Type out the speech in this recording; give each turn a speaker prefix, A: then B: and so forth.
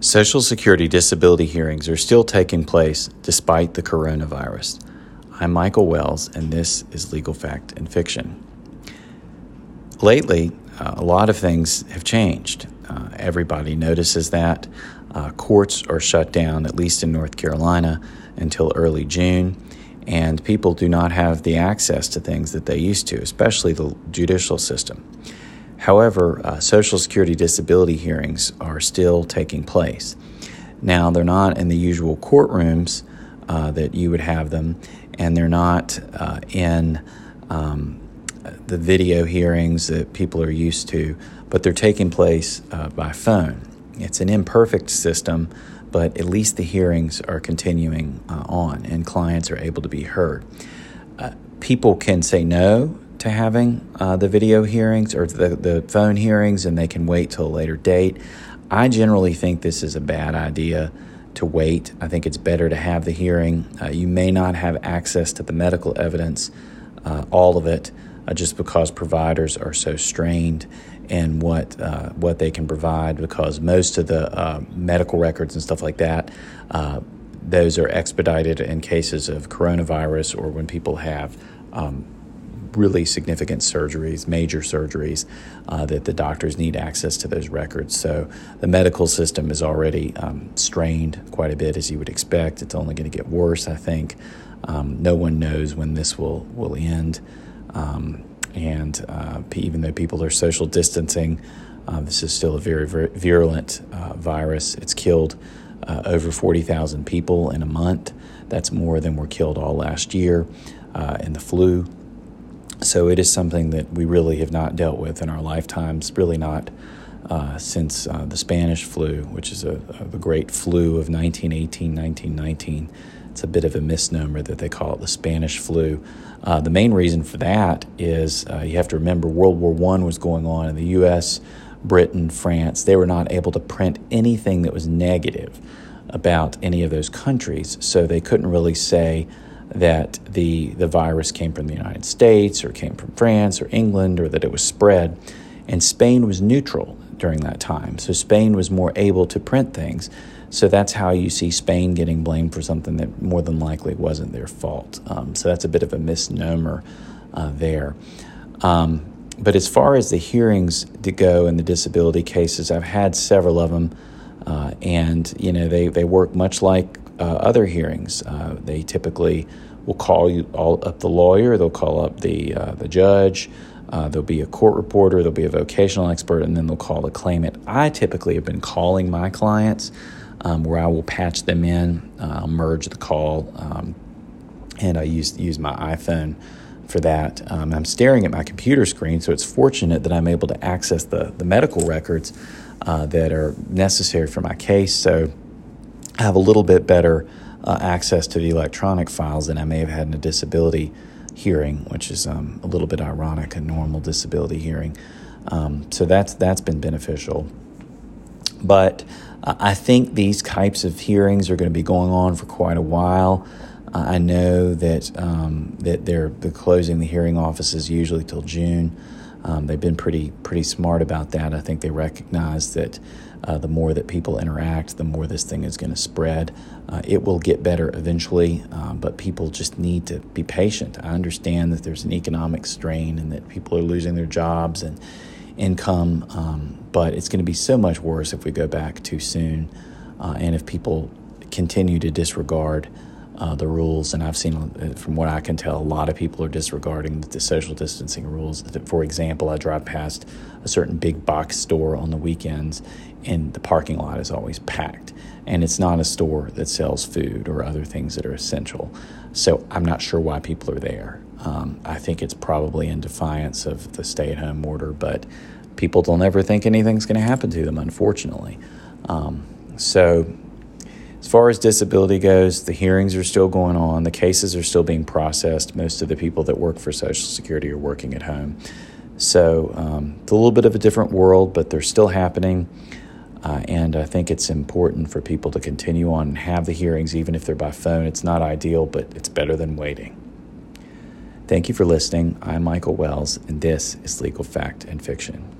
A: Social Security disability hearings are still taking place despite the coronavirus. I'm Michael Wells, and this is Legal Fact and Fiction. Lately, a lot of things have changed. Everybody notices that. Courts are shut down, at least in North Carolina, until early June, and people do not have the access to things that they used to, especially the judicial system. However, Social Security disability hearings are still taking place. Now, they're not in the usual courtrooms that you would have them, and they're not in the video hearings that people are used to, but they're taking place by phone. It's an imperfect system, but at least the hearings are continuing on, and clients are able to be heard. People can say no to having the video hearings or the phone hearings, and they can wait till a later date. I generally think this is a bad idea to wait. I think it's better to have the hearing. You may not have access to the medical evidence, all of it, just because providers are so strained in what they can provide, because most of the medical records and stuff like that, those are expedited in cases of coronavirus or when people have really significant surgeries, major surgeries, that the doctors need access to those records. So the medical system is already strained quite a bit, as you would expect. It's only going to get worse, I think. No one knows when this will end. Even though people are social distancing, this is still a very, very virulent virus. It's killed over 40,000 people in a month. That's more than were killed all last year in the flu. So it is something that we really have not dealt with in our lifetimes, really not since the Spanish flu, which is the great flu of 1918, 1919. It's a bit of a misnomer that they call it the Spanish flu. The main reason for that is you have to remember World War I was going on in the U.S., Britain, France. They were not able to print anything that was negative about any of those countries, so they couldn't really say that the virus came from the United States or came from France or England, or that it was spread. And Spain was neutral during that time, so Spain was more able to print things. So that's how you see Spain getting blamed for something that more than likely wasn't their fault. So that's a bit of a misnomer there. But as far as the hearings to go in the disability cases, I've had several of them, and they work much like other hearings. They typically will call up the lawyer, they'll call up the judge, there'll be a court reporter, there'll be a vocational expert, and then they'll call the claimant. I typically have been calling my clients, where I will patch them in, I'll merge the call, and I use my iPhone for that. I'm staring at my computer screen, so it's fortunate that I'm able to access the medical records that are necessary for my case. So I have a little bit better access to the electronic files than I may have had in a disability hearing, which is a little bit ironic, a normal disability hearing. So that's been beneficial. But I think these types of hearings are going to be going on for quite a while. I know that they're closing the hearing offices usually till June. They've been pretty smart about that. I think they recognize that the more that people interact, the more this thing is going to spread. It will get better eventually, but people just need to be patient. I understand that there's an economic strain and that people are losing their jobs and income, but it's going to be so much worse if we go back too soon, and if people continue to disregard the rules. And I've seen, from what I can tell, a lot of people are disregarding the social distancing rules. For example, I drive past a certain big box store on the weekends, and the parking lot is always packed. And it's not a store that sells food or other things that are essential. So I'm not sure why people are there. I think it's probably in defiance of the stay-at-home order, but people don't ever think anything's going to happen to them, unfortunately. So as far as disability goes, the hearings are still going on. The cases are still being processed. Most of the people that work for Social Security are working at home. So it's a little bit of a different world, but they're still happening. And I think it's important for people to continue on and have the hearings, even if they're by phone. It's not ideal, but it's better than waiting. Thank you for listening. I'm Michael Wells, and this is Legal Fact and Fiction.